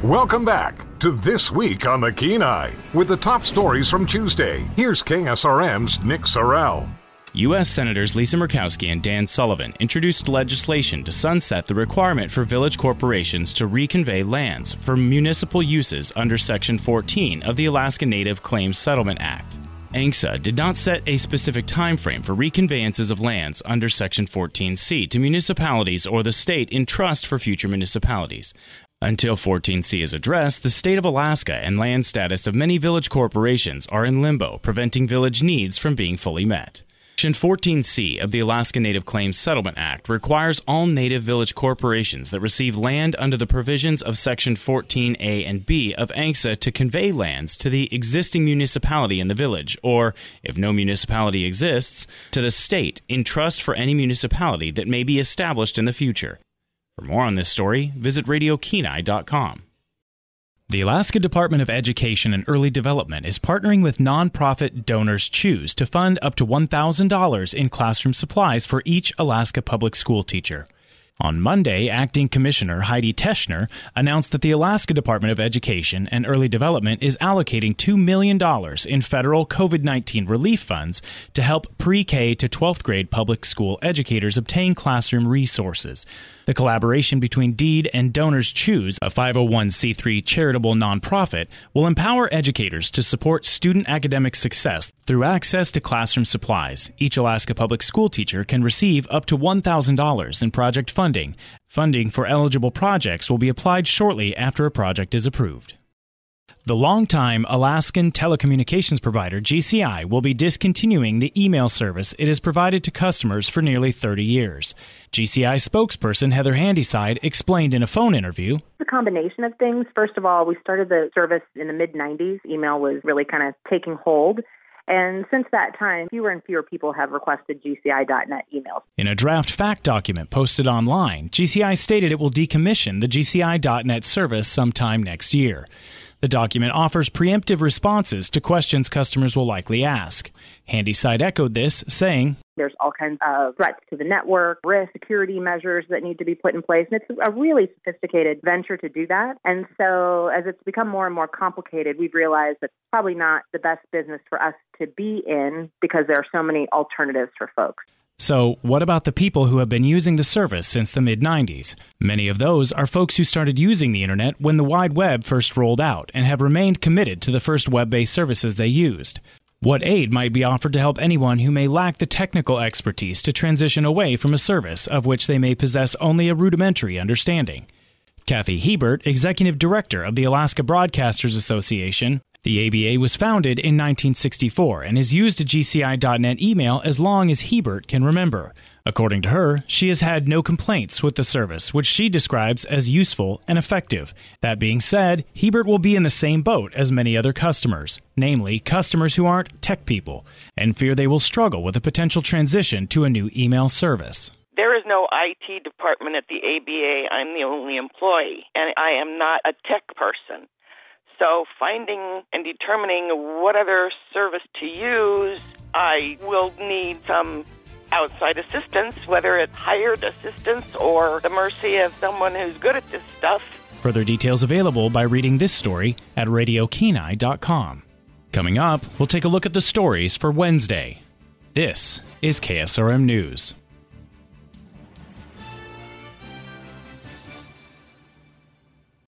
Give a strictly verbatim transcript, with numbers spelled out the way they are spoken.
Welcome back to This Week on the Kenai with the top stories from Tuesday. Here's K S R M's Nick Sorrell. U S Senators Lisa Murkowski and Dan Sullivan introduced legislation to sunset the requirement for village corporations to reconvey lands for municipal uses under Section fourteen of the Alaska Native Claims Settlement Act. A N C S A did not set a specific time frame for reconveyances of lands under Section fourteen C to municipalities or the state in trust for future municipalities. Until fourteen C is addressed, the state of Alaska and land status of many village corporations are in limbo, preventing village needs from being fully met. Section fourteen C of the Alaska Native Claims Settlement Act requires all native village corporations that receive land under the provisions of Section fourteen A and B of A N C S A to convey lands to the existing municipality in the village, or, if no municipality exists, to the state in trust for any municipality that may be established in the future. For more on this story, visit radio kenai dot com. The Alaska Department of Education and Early Development is partnering with nonprofit Donors Choose to fund up to one thousand dollars in classroom supplies for each Alaska public school teacher. On Monday, Acting Commissioner Heidi Teschner announced that the Alaska Department of Education and Early Development is allocating two million dollars in federal COVID nineteen relief funds to help pre-K to twelfth grade public school educators obtain classroom resources. The collaboration between DEED and Donors Choose, a five oh one c three charitable nonprofit, will empower educators to support student academic success through access to classroom supplies. Each Alaska public school teacher can receive up to one thousand dollars in project funding. Funding for eligible projects will be applied shortly after a project is approved. The longtime Alaskan telecommunications provider G C I will be discontinuing the email service it has provided to customers for nearly thirty years. G C I spokesperson Heather Handyside explained in a phone interview, "It's a combination of things. First of all, we started the service in the mid nineties. Email was really kind of taking hold. And since that time, fewer and fewer people have requested G C I dot net emails." In a draft fact document posted online, G C I stated it will decommission the G C I dot net service sometime next year. The document offers preemptive responses to questions customers will likely ask. Handyside echoed this, saying, "There's all kinds of threats to the network, risk, security measures that need to be put in place. And it's a really sophisticated venture to do that. And so as it's become more and more complicated, we've realized that it's probably not the best business for us to be in because there are so many alternatives for folks." So, what about the people who have been using the service since the mid nineties? Many of those are folks who started using the internet when the wide web first rolled out and have remained committed to the first web-based services they used. What aid might be offered to help anyone who may lack the technical expertise to transition away from a service of which they may possess only a rudimentary understanding? Kathy Hebert, Executive Director of the Alaska Broadcasters Association. The A B A was founded in nineteen sixty-four and has used a G C I dot net email as long as Hebert can remember. According to her, she has had no complaints with the service, which she describes as useful and effective. That being said, Hebert will be in the same boat as many other customers, namely customers who aren't tech people, and fear they will struggle with a potential transition to a new email service. There is no I T department at the A B A. I'm the only employee, and I am not a tech person. So finding and determining what other service to use, I will need some outside assistance, whether it's hired assistance or the mercy of someone who's good at this stuff. Further details available by reading this story at radio kenai dot com. Coming up, we'll take a look at the stories for Wednesday. This is K S R M News.